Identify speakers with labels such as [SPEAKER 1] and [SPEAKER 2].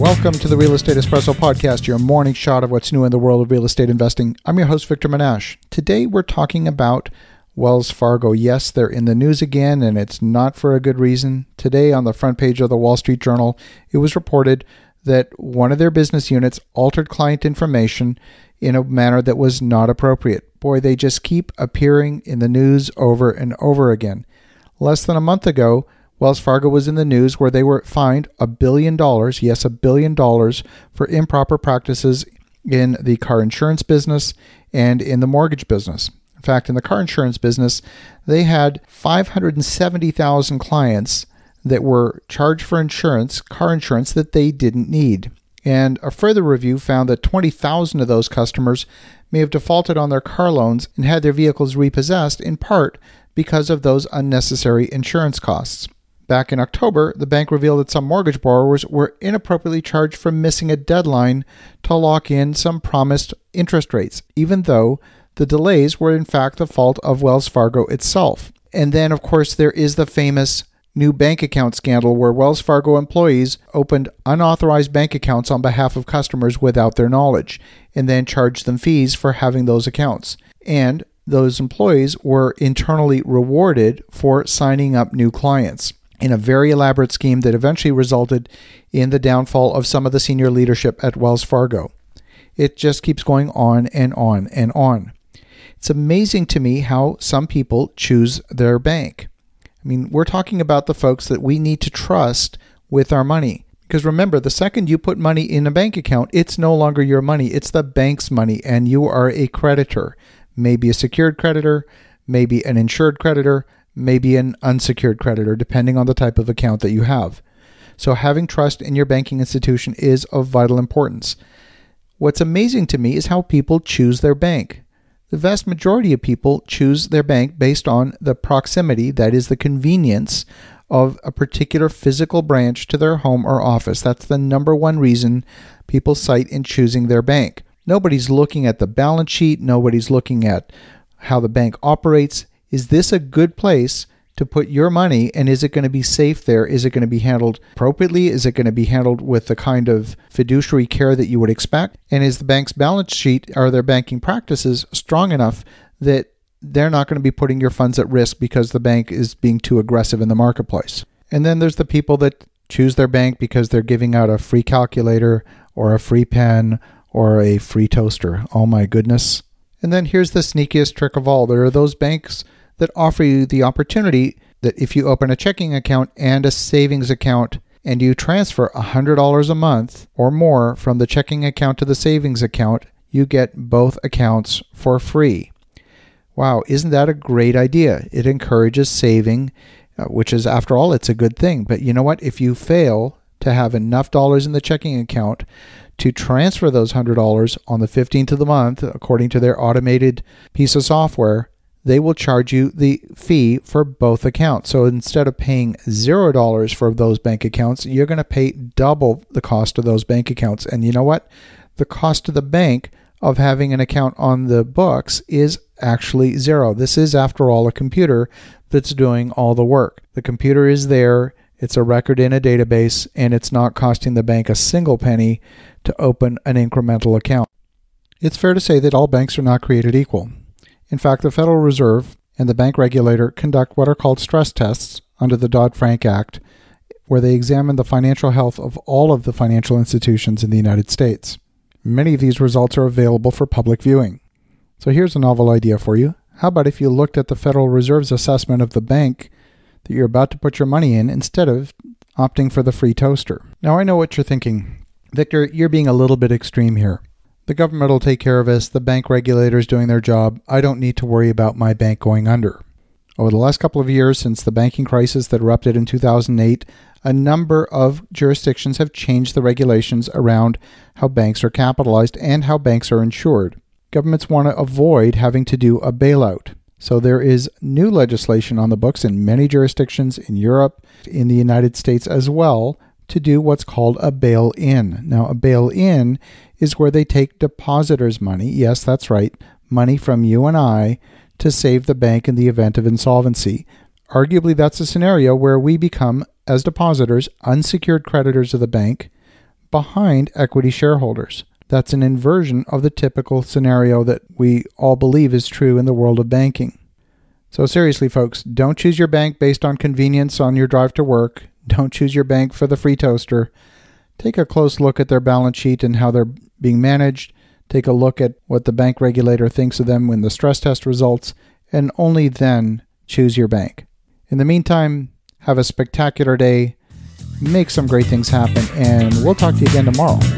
[SPEAKER 1] Welcome to the Real Estate Espresso Podcast, your morning shot of what's new in the world of real estate investing. I'm your host, Victor Menashe. Today, we're talking about Wells Fargo. Yes, they're in the news again, and it's not for a good reason. Today, on the front page of the Wall Street Journal, it was reported that one of their business units altered client information in a manner that was not appropriate. Boy, they just keep appearing in the news over and over again. Less than a month ago, Wells Fargo was in the news where they were fined $1 billion, yes, $1 billion, for improper practices in the car insurance business and in the mortgage business. In fact, in the car insurance business, they had 570,000 clients that were charged for car insurance that they didn't need. And a further review found that 20,000 of those customers may have defaulted on their car loans and had their vehicles repossessed, in part because of those unnecessary insurance costs. Back in October, the bank revealed that some mortgage borrowers were inappropriately charged for missing a deadline to lock in some promised interest rates, even though the delays were in fact the fault of Wells Fargo itself. And then, of course, there is the famous new bank account scandal where Wells Fargo employees opened unauthorized bank accounts on behalf of customers without their knowledge, and then charged them fees for having those accounts. And those employees were internally rewarded for signing up new clients, in a very elaborate scheme that eventually resulted in the downfall of some of the senior leadership at Wells Fargo. It just keeps going on and on and on. It's amazing to me how some people choose their bank. I mean, we're talking about the folks that we need to trust with our money. Because remember, the second you put money in a bank account, it's no longer your money. It's the bank's money, and you are a creditor. Maybe a secured creditor, maybe an insured creditor, maybe an unsecured creditor, depending on the type of account that you have. So having trust in your banking institution is of vital importance. What's amazing to me is how people choose their bank. The vast majority of people choose their bank based on the proximity, that is the convenience, of a particular physical branch to their home or office. That's the number one reason people cite in choosing their bank. Nobody's looking at the balance sheet. Nobody's looking at how the bank operates. Is this a good place to put your money, and is it going to be safe there? Is it going to be handled appropriately? Is it going to be handled with the kind of fiduciary care that you would expect? And is the bank's balance sheet, are their banking practices strong enough that they're not going to be putting your funds at risk because the bank is being too aggressive in the marketplace? And then there's the people that choose their bank because they're giving out a free calculator or a free pen or a free toaster. Oh my goodness. And then here's the sneakiest trick of all. There are those banks that offer you the opportunity that if you open a checking account and a savings account and you transfer $100 a month or more from the checking account to the savings account, you get both accounts for free. Wow, isn't that a great idea? It encourages saving, which is, after all, it's a good thing. But you know what? If you fail to have enough dollars in the checking account to transfer those $100 on the 15th of the month, according to their automated piece of software, they will charge you the fee for both accounts. So instead of paying $0 for those bank accounts, you're going to pay double the cost of those bank accounts. And you know what? The cost to the bank of having an account on the books is actually zero. This is, after all, a computer that's doing all the work. The computer is there. It's a record in a database, and it's not costing the bank a single penny to open an incremental account. It's fair to say that all banks are not created equal. In fact, the Federal Reserve and the bank regulator conduct what are called stress tests under the Dodd-Frank Act, where they examine the financial health of all of the financial institutions in the United States. Many of these results are available for public viewing. So here's a novel idea for you. How about if you looked at the Federal Reserve's assessment of the bank that you're about to put your money in instead of opting for the free toaster? Now, I know what you're thinking. Victor, you're being a little bit extreme here. The government will take care of us. The bank regulator's doing their job. I don't need to worry about my bank going under. Over the last couple of years, since the banking crisis that erupted in 2008, a number of jurisdictions have changed the regulations around how banks are capitalized and how banks are insured. Governments want to avoid having to do a bailout. So there is new legislation on the books in many jurisdictions in Europe, in the United States as well, to do what's called a bail-in. Now, a bail-in is where they take depositors' money, yes, that's right, money from you and I, to save the bank in the event of insolvency. Arguably, that's a scenario where we become, as depositors, unsecured creditors of the bank, behind equity shareholders. That's an inversion of the typical scenario that we all believe is true in the world of banking. So seriously, folks, don't choose your bank based on convenience on your drive to work. Don't choose your bank for the free toaster. Take a close look at their balance sheet and how they're being managed. Take a look at what the bank regulator thinks of them when the stress test results, and only then choose your bank. In the meantime, have a spectacular day, make some great things happen, and we'll talk to you again tomorrow.